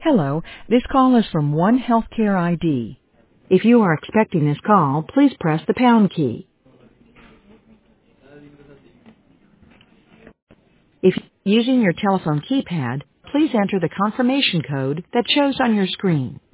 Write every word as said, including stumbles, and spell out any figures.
Hello, this call is from One Healthcare I D. If you are expecting this call, please press the pound key. If using your telephone keypad, please enter the confirmation code that shows on your screen.